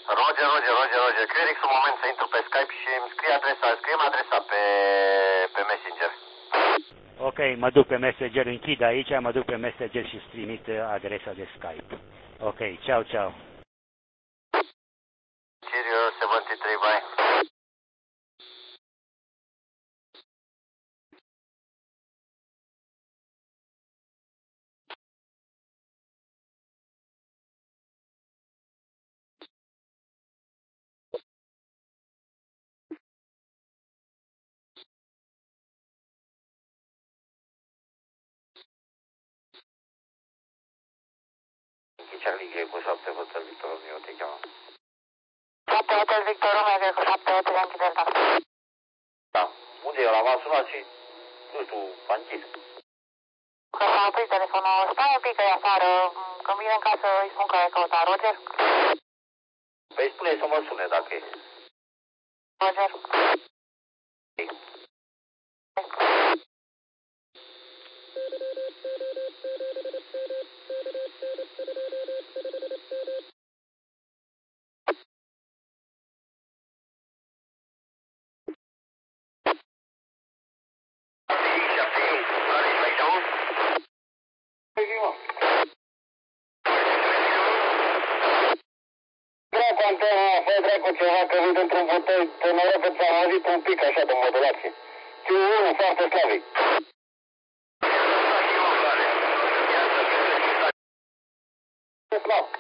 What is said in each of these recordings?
Roger. Credix, un moment să intru pe Skype și îmi scrie adresa pe Messenger. Ok, mă duc pe Messenger, închid aici, mă duc pe Messenger și îți trimit adresa de Skype. Ok, ciao. Cheerio, 73, bye. Charlie Greco 7 Hotel Victor Romeo, te cheamă. 7 Hotel Victor Romeo, cred că 7 Hotel Yankee Delta. Da. Unde e? L-am sunat și, nu știu, a închis. Că s-a oprit telefonul. Stai un pic că e afară. Când vine în casă îi spun că e căutat. Roger? Păi spune să mă sune dacă e. Roger? Fă dracu ceva că vin într-un botoi, te noroc că ți-am auzit un pic așa de modulație. Q1 foarte slavic. Slab.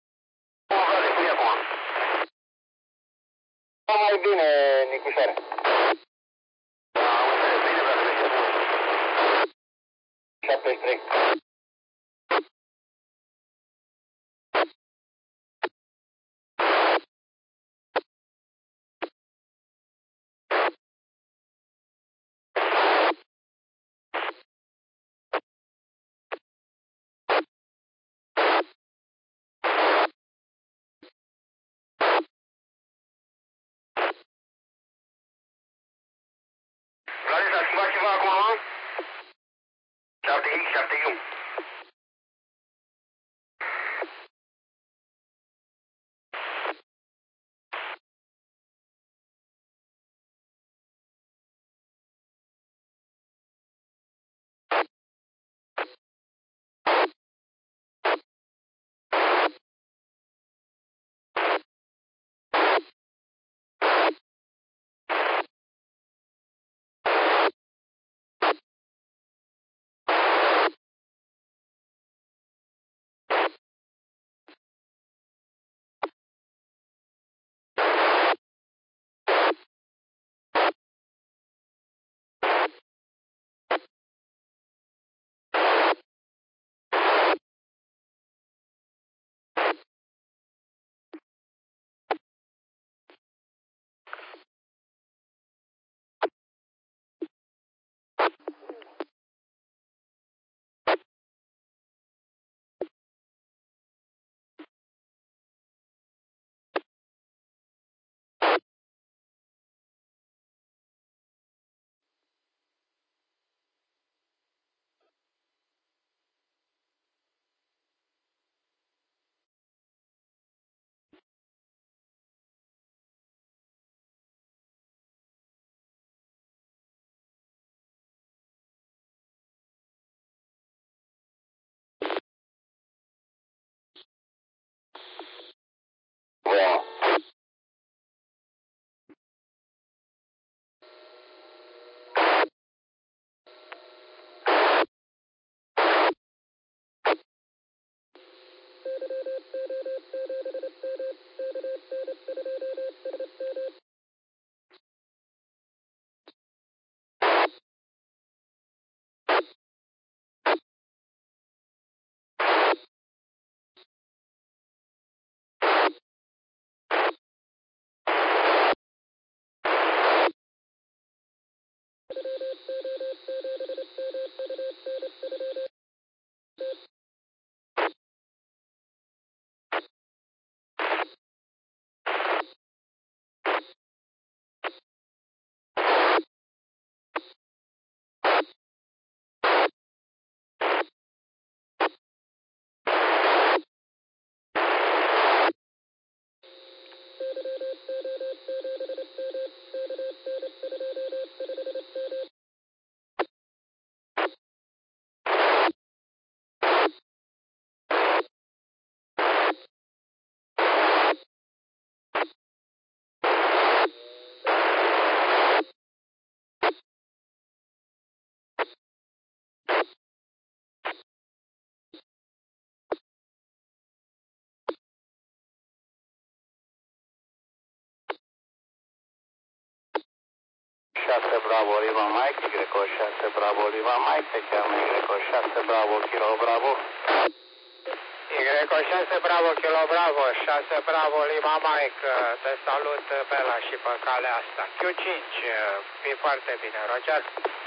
Mai bine, Nicușoare. 73. Vlad, s-a schimbat ceva acolo? 7X, 7U. Y6 Bravo Lima Mike, Y6 Bravo Lima Mike, te cheamă Y6 Bravo Kilo Bravo. Y6 Bravo Kilo Bravo, 6 Bravo Lima Mike, te salut pe la și pe calea asta. Q5, e foarte bine, Roger.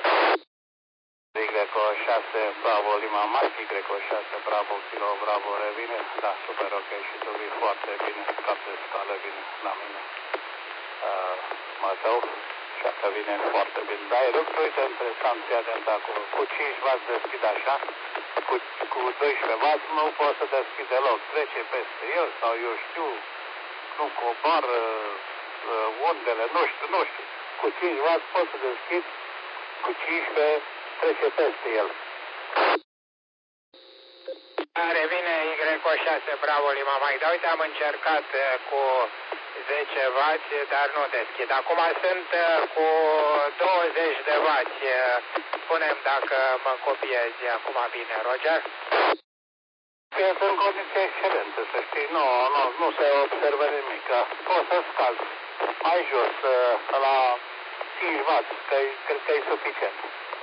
Y6 Bravo Lima Mike, Y6 Bravo Kilo Bravo revine. Da, super ok și tu vii foarte bine, cap de scală vine la mine. Mătău, și asta vine foarte bine. Da, e lucru, uite, interesant, fii atent acolo. Cu 5 V deschid așa, cu 12 V nu pot să deschid deloc. Trece peste el sau eu știu, nu coboară undele, nu știu. Cu 5 V pot să deschid, cu 15 trece peste el. Revine Y6 Bravo Lima Mike, dar uite am încercat cu 10 W, dar nu deschid. Acum sunt cu 20 de W. Spunem dacă mă copiezi acum bine, Roger. Este în condiție excelentă, să știi, nu se observă nimic. Poți să scazi mai jos, la 5 W, cred că e suficient.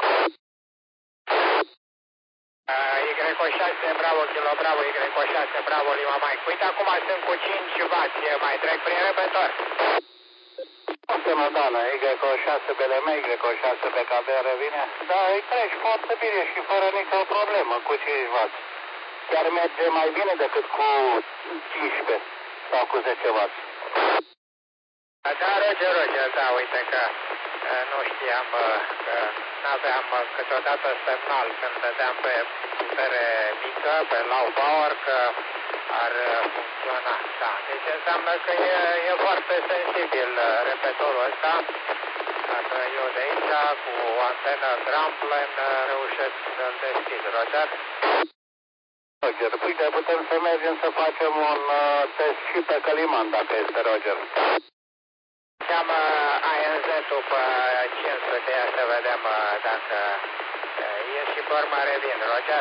Y6 Bravo Kilo Bravo, Y6 Bravo Lima Mike. Uite, acum sunt cu 5 W, mai trec prin repător. Sună, doamnă, Y6 BLM, Y6 BKB revine. Da, îi treci foarte bine și fără nicio problemă cu 5 W. Chiar merge mai bine decât cu 15 sau cu 10 W. Da, Roger, da, uite că nu știam că n-aveam câteodată semnal când dădeam pe putere mică, pe low power, că ar funcționa. Da, deci înseamnă că e foarte sensibil repetorul ăsta. Dacă eu de aici, cu o antenă ground plane, reușesc să-l deschid, Roger. Roger, uite, putem să mergem să facem un test și pe Căliman, dacă este, Roger. Cheamă ANZ-ul pe 500, ia să vedem dacă e și pe urmă revin, Roger.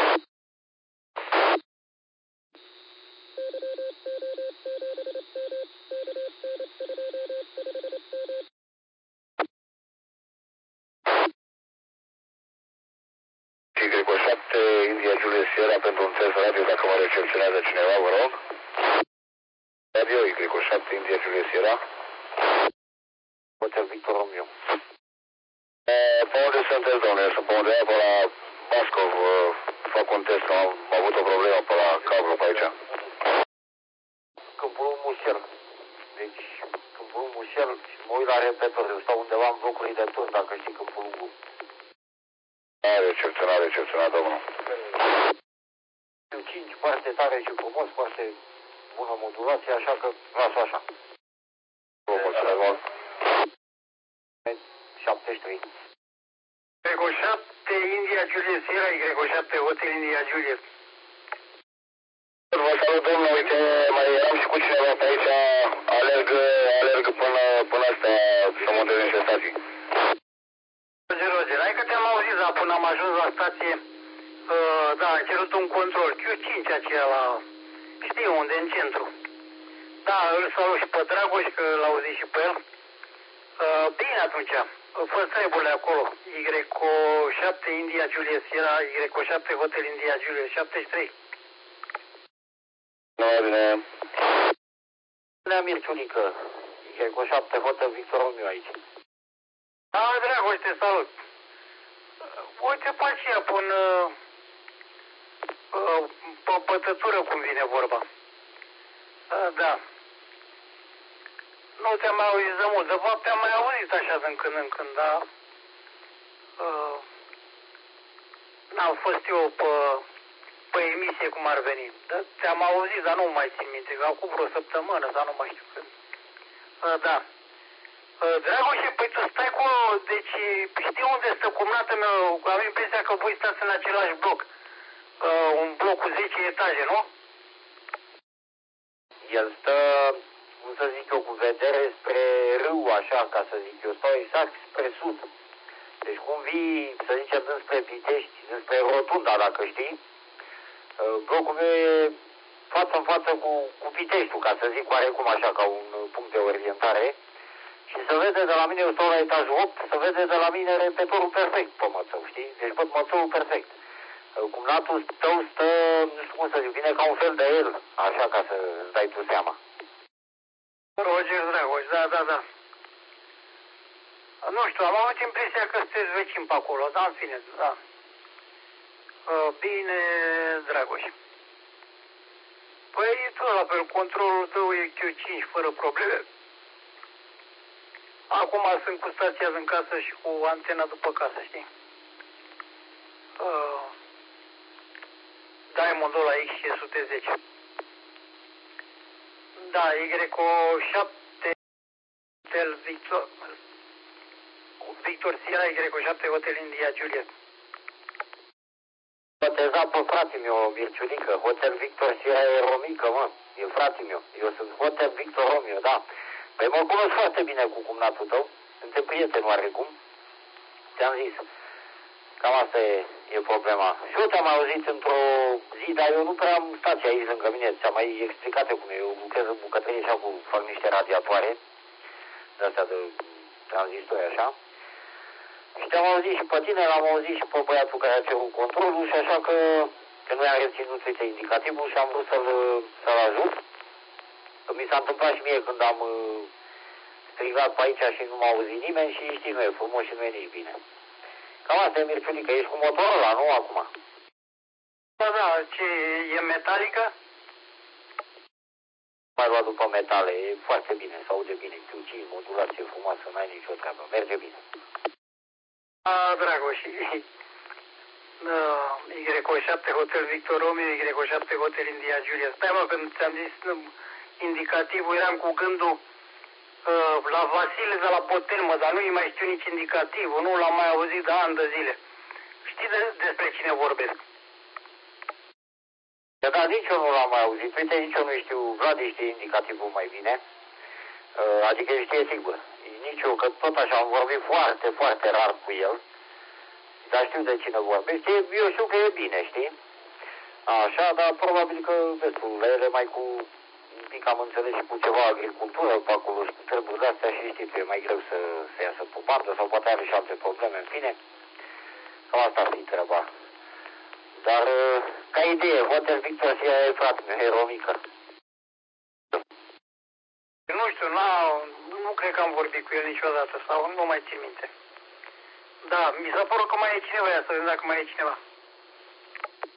Y7 India Juliet Sierra pentru un test radio, dacă mă recepționează cineva, vă rog. Radio Y7 India Juliet Sierra. Hotel Victor Romeo. Pe unde sunteți, domnule? Sunt pe undeva pe la Bascov. Fac un test, că am avut o problemă pe la cablu pe aici. Câmpul Mușel. Deci, Câmpul Mușel, mă uit la repetor. Eu stau undeva în blocurile de turn, dacă știi Câmpul Lungu. Recepționat, domnul. 5 foarte tare și frumos, foarte bună modulație, așa că las-o așa. Vă mulțumesc mult. 73. Y7 India Juliet Sierra, Y7 Hotel India Juliet. Vă salut, domnule, uite, mai am și cu cineva pe aici, alerg până astea să montez niște stații. Roger, hai că te-am auzit, dar până am ajuns la stație, da, am cerut un control, Q5 aceea la, știi unde, în centru. Da, îl salut și pe Dragoș, că l-au auzit și pe el. Bine atunci, fă treburile acolo, Y7 India Juliet Sierra, Y7 Hotel India Juliet, 73. Bine. Nea Mirciunică, Y7 Hotel Victor Romeo aici. Da, Dragoș, te salut. Uite pe aceea, pe pătătură, cum vine vorba. Da. Nu te-am mai auzit de mult. De fapt, te-am mai auzit așa din când în când, dar n-am fost eu pe emisie cum ar veni. Te-am auzit, dar nu mai țin minte, că acum vreo săptămână, dar nu mai știu când. Da. Dragoșe, păi tu stai cu... Deci, știi unde stă cumnată meu? Am impresia că voi stați în același bloc. Un bloc cu 10 etaje, nu? El stă, cum să zic eu, cu vedere spre râu, așa, ca să zic eu. Stau exact spre sud. Deci cum vii, să zicem, dinspre Pitești, dinspre Rotunda, dacă știi, blocul meu e față în față cu Piteștiul, ca să zic oarecum așa, ca un punct de orientare. Și se vede de la mine, eu stau la etajul 8, se vede de la mine repetatorul perfect pe mățău, știi? Deci văd mățăul perfect. Cumnatul tău stă, nu știu cum să zic, vine ca un fel de el, așa ca să-ți dai tu seama. Roger Dragoș, da. Nu știu, am avut impresia că sunteți vecini pe acolo, dar în fine, da. Bine, Dragoș. Păi, tot la fel, controlul tău e Q5 fără probleme. Acum sunt cu stația în casă și cu antena după casă, știi? Diamondul la X510. Da, Y7 Hotel Victor Sierra, Y7 Hotel India Juliet. Botezat pe fratele meu, Mirciulică, Hotel Victor Sierra e Romică, mă, e fratele meu. Eu sunt Hotel Victor Romeo, da. Păi mă cunosc foarte bine cu cumnatul tău, suntem prieteni oarecum. Ți-am zis, cam asta e problema. Și eu te-am auzit într-o zi, dar eu nu prea am stație aici lângă mine, ți-am mai explicat cum e. Eu lucrez în bucătărie și acum fac niște radiatoare, de-astea de tranzistori așa. Și te-am auzit și pe tine, l-am auzit și pe băiatul care a cerut controlul și așa că nu i-am reținut, uite, indicativul și am vrut să-l ajut. Că mi s-a întâmplat și mie când am strigat pe aici și nu m-a auzit nimeni și știi, nu e frumos și nu e nici bine. Cam asta e, Mirciulică, ești cu motorul ăla, nu acum? Da, ce e metalică? Mai luat după metale, e foarte bine, se aude bine, Q5, modulație frumoasă, n-ai nicio treabă, merge bine. Dragoș, Y7 Hotel Victor Romeo, Y7 Hotel India Julia. Stai mă, când ți-am zis indicativul, eram cu gândul la Vasile de la Potel, mă, dar nu-i mai știu nici indicativul, nu l-am mai auzit de ani de zile. Știi despre cine vorbesc? Da, nici eu nu l-am mai auzit, uite, nici eu nu știu, Vlad știe indicativul mai bine, adică știe sigur. Nici eu, că tot așa am vorbit foarte, foarte rar cu el, dar știu de cine vorbește, eu știu că e bine, știi? Așa, dar probabil că, vezi tu, la ele mai cu, un pic am înțeles și cu ceva agricultură pe acolo și cu treburi de-astea și știi tu, e mai greu să iasă pe bandă sau poate are și alte probleme, în fine. Cam asta ar fi treaba. Dar, ca idee, Hotel Victor Sierra e frate meu, e Romică. Nu știu, nu cred că am vorbit cu el niciodată sau nu mai țin minte. Da, mi s-a părut că mai e cineva, ia să vedem dacă mai e cineva.